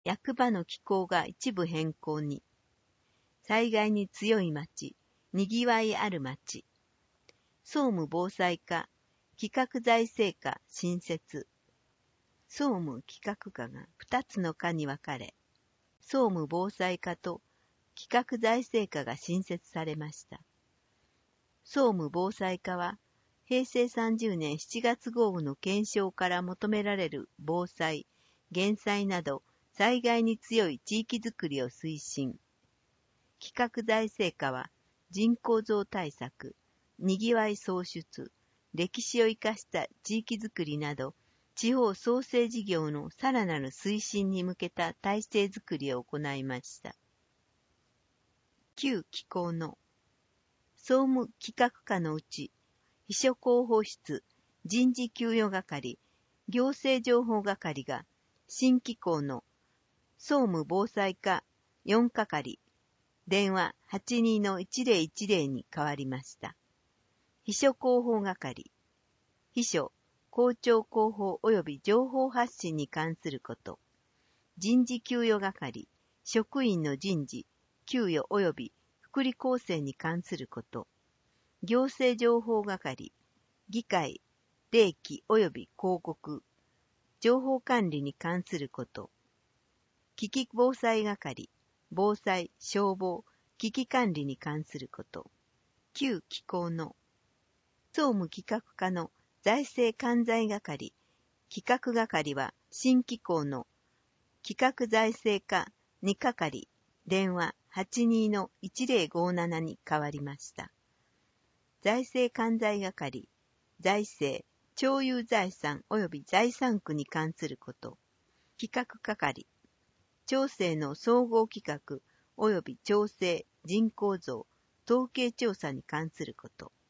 役場の機構が一部変更に。災害に強い町、にぎわいある町。総務防災課、企画財政課新設。総務企画課が2つの課に分かれ、総務防災課と企画財政課が新設されました。総務防災課は、平成30年7月豪雨の検証から求められる防災、減災など災害に強い地域づくりを推進。企画財政課は、人口増対策、にぎわい創出、歴史を生かした地域づくりなど、地方創生事業のさらなる推進に向けた体制づくりを行いました。旧機構の総務企画課のうち、秘書広報室、人事給与係、行政情報係が新機構の総務防災課4係、電話 82-1010 に変わりました。秘書広報係、秘書、校長広報及び情報発信に関すること、人事給与係、職員の人事、給与及び福利厚生に関すること、行政情報係、議会、礼記及び広告、情報管理に関すること、危機防災係、防災、消防、危機管理に関すること、旧機構の総務企画課の財政管財係、企画係は新機構の企画財政課2係、電話 82-1057 に変わりました。財政管財係、財政、町有財産及び財産区に関すること、企画係、町政の総合企画及び町政、人口増、統計調査に関すること、